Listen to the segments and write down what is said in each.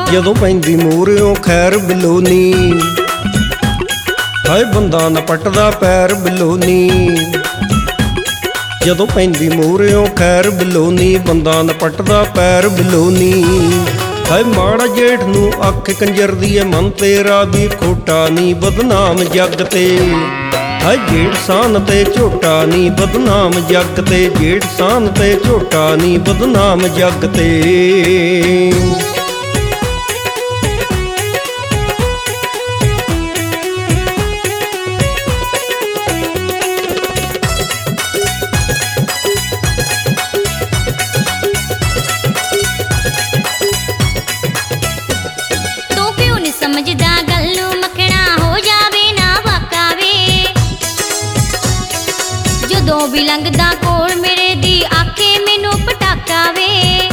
ਜਦੋਂ ਪੈਂਦੀ ਮੂਹਰਿਓਂ ਖੈਰ ਬਲੋਨੀ। ਹਾਏ ਬੰਦਾ ਨਾ ਪੱਟਦਾ ਪੈਰ ਬਲੋਨੀ। ਜਦੋਂ ਪੈਂਦੀ ਮੂਹਰਿਓਂ ਖੈਰ ਬਲੋਨੀ, ਬੰਦਾ ਨਾ ਪੱਟਦਾ ਪੈਰ ਬਲੋਨੀ। ਹਾਏ ਮਾੜਾ ਜੇਠ ਨੂੰ ਅੱਖ ਕੰਜਰ ਦੀ ਏ, ਮਨ ਤੇਰਾ ਵੀ ਖੋਟਾ ਨੀ ਬਦਨਾਮ ਜੱਗ ਤੇ। ਹਾਏ ਜੇਠ ਸਾਨ ਤੇ ਝੋਟਾ ਨੀ ਬਦਨਾਮ ਜੱਗ ਤੇ, ਜੇਠ ਸਾਨ ਤੇ ਝੋਟਾ ਨੀ ਬਦਨਾਮ ਜੱਗ ਤੇ। ਸਮਝਦਾ ਗੱਲ ਨੂੰ ਮੱਖਣਾ ਹੋ ਜਾਵੇ ਨਾ ਵਾਕਾ ਵੇ, ਜਦੋਂ ਵੀ ਲੰਘਦਾ ਕੋਲ ਮੇਰੇ ਦੀ ਆਖੇ ਮੈਨੂੰ ਪਟਾਕਾ ਵੇ।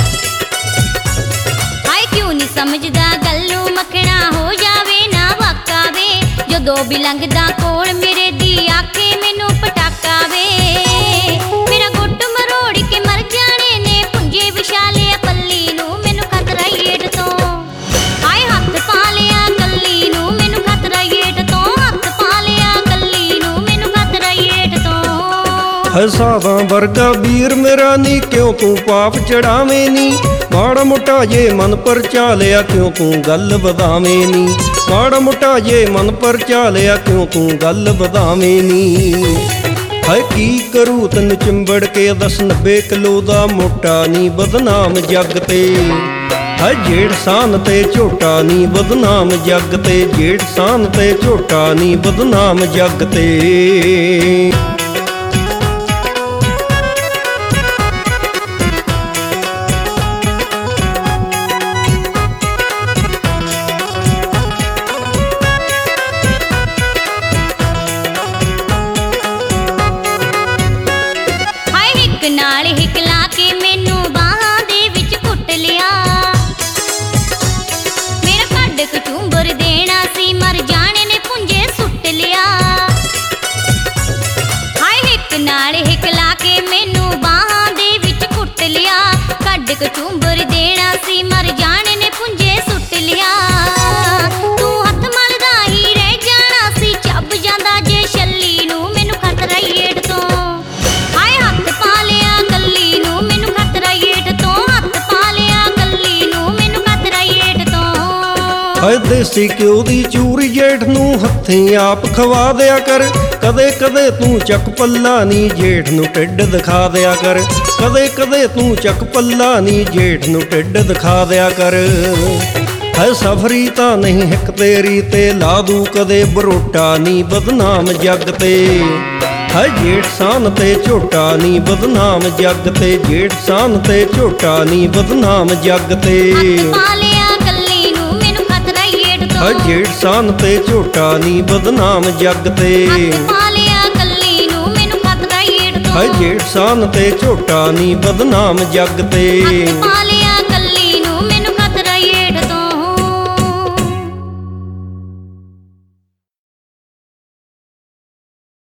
ਹਾਏ ਕਿਉਂ ਨਹੀਂ ਸਮਝਦਾ ਗੱਲ ਨੂੰ ਮੱਖਣਾ ਹੋ ਜਾਵੇ ਨਾ ਵਾਕਾ ਵੇ, ਜਦੋਂ ਵੀ ਲੰਘਦਾ ਕੋਲ ਮੇਰੇ ਦੀ ਆਖੇ ਮੈਨੂੰ ਪਟਾਕਾ ਵੇ। ਮੇਰਾ ਗੁੱਟ ਮਰੋੜ ਕੇ ਮਰ ਜਾਣੇ ਨੇ ਪੁੰਜੇ ਵਿਛਾਲੇ ਪੱਲੀ ਨੂੰ, ਮੈਨੂੰ ਖਤਰਾ ਏਡ ਤੋਂ। ਹਾਏ ਹੱਥ ਪਾ ਲਿਆ ਕੱਲੀ ਨੂੰ, ਮੈਨੂੰ ਖਤਰਾ ਏਡ ਤੋਂ। ਹੱਥ ਪਾ ਲਿਆ ਕੱਲੀ ਨੂੰ, ਮੈਨੂੰ ਖਤਰਾ ਏਡ ਤੋਂ। ਹਾਏ ਸਾਧਾਂ ਵਰਗਾ ਵੀਰ ਮੇਰਾ ਨੀ, ਕਿਉਂ ਤੂੰ ਪਾਪ ਚੜਾਵੇਂ ਨੀ। ਮਾੜਾ ਮੋਟਾ ਜੇ ਮਨ ਪਰਚਾ ਲਿਆ, ਕਿਉਂ ਤੂੰ ਗੱਲ ਵਧਾਵੇਂ ਨੀ। ਮਾੜਾ ਮੋਟਾ ਜੇ ਮਨ ਪਰਚਾ ਲਿਆ, ਕਿਉਂ ਤੂੰ ਗੱਲ ਵਧਾਵੇਂ ਨੀ। ਹਾਏ ਕੀ ਕਰੂ ਤੈਨੂੰ ਚਿੰਬੜ ਕੇ, 10-90 ਕਿਲੋ ਦਾ ਮੋਟਾ ਨੀ ਬਦਨਾਮ ਜੱਗ ਤੇ। ਹਾਏ ਜੇਠ ਸਾਨ ਤੇ ਝੋਟਾ ਨੀ ਬਦਨਾਮ ਜੱਗ ਤੇ, ਜੇਠ ਸਾਨ ਤੇ ਝੋਟਾ ਨੀ ਬਦਨਾਮ ਜੱਗ ਤੇ। ਨਾਲ ਹਿਕਲਾ ਕੇ ਮੈਨੂੰ ਬਾਹਾਂ ਦੇ ਵਿੱਚ ਘੁੱਟ ਲਿਆ, ਮੇਰਾ ਕੱਢ ਕਚੂੰਬਰ ਦੇਣਾ ਸੀ, ਮਰ ਜਾਣੇ ਨੇ ਪੁੰਜੇ ਸੁੱਟ ਲਿਆ। ਹਾਏ ਹਿੱਕ ਨਾਲ ਹਿਕਲਾ ਕੇ ਮੈਨੂੰ ਬਾਹਾਂ ਦੇ ਵਿੱਚ ਘੁੱਟ ਲਿਆ, ਕੱਢ ਕਚੂੰਬਰ ਦੇਣਾ ਸੀ, ਮਰ ਜਾਣੇ ਨੇ ਪੁੰਜੇ ਸੁੱਟ ਲਿਆ। ਤੂੰ ਹੱਥ ਮਲਦਾ ਹੀ ਰਹਿ ਜਾਣਾ ਸੀ, ਚੱਬ ਜਾਂਦਾ ਜੇ ਛੱਲੀ ਨੂੰ, ਮੈਨੂੰ ਖਤਰਾ ਏਡ ਤੋਂ। ਹਾਏ ਹੱਥ ਪਾ ਲਿਆ ਕੱਲੀ ਨੂੰ, ਮੈਨੂੰ ਖਤਰਾ ਏਡ ਤੋਂ। ਹੱਥ ਪਾ ਲਿਆ ਕੱਲੀ ਨੂੰ, ਮੈਨੂੰ ਖਤਰਾ ਏਡ ਤੋਂ। ਹਾਏ ਦੇਸੀ ਘਿਓ ਦੀ ਚੂਰੀ ਜੇਠ ਨੂੰ ਹੱਥੀਂ ਆਪ ਖਵਾ ਦਿਆ ਕਰ, ਕਦੇ ਕਦੇ ਤੂੰ ਚੱਕ ਪੱਲਾ ਨੀ ਜੇਠ ਨੂੰ ਢਿੱਡ ਦਿਖਾ ਦਿਆ ਕਰ। ਕਦੇ ਕਦੇ ਤੂੰ ਚੱਕ ਪੱਲਾ ਨੀ ਜੇਠ ਨੂੰ ਢਿੱਡ ਦਿਖਾ ਦਿਆ ਕਰ। ਹਾਏ ਸਫਰੀ ਤਾਂ ਨਹੀਂ ਹਿੱਕ ਤੇਰੀ ਤੇ, ਲਾ ਦੂ ਕਦੇ ਬਰੋਟਾ ਨੀ ਬਦਨਾਮ ਜੱਗ ਤੇ। ਹਾਏ ਜੇਠ ਸਾਨ ਤੇ ਝੋਟਾ ਨੀ ਬਦਨਾਮ ਜੱਗ ਤੇ, ਜੇਠ ਸਾਨ ਤੇ ਝੋਟਾ ਨੀ ਬਦਨਾਮ ਜੱਗ ਤੇ। ਹੱਥ ਪਾ ਲਿਆ ਕੱਲੀ ਨੂੰ, ਮੈਨੂੰ ਖਤਰਾ ਏਡ ਤੋਂ। ਹਾਏ ਜੇਠ ਸਾਨ ਤੇ ਝੋਟਾ ਨੀ ਬਦਨਾਮ ਜੱਗ ਤੇ। ਹੱਥ ਪਾ ਲਿਆ ਕੱਲੀ ਨੂੰ, ਮੈਨੂੰ ਖਤਰਾ ਏਡ ਤੋਂ। ਹਾਏ ਜੇਠ ਸਾਨ ਤੇ ਝੋਟਾ ਨੀ ਬਦਨਾਮ ਜੱਗ ਤੇ। ਹੱਥ ਪਾ ਲਿਆ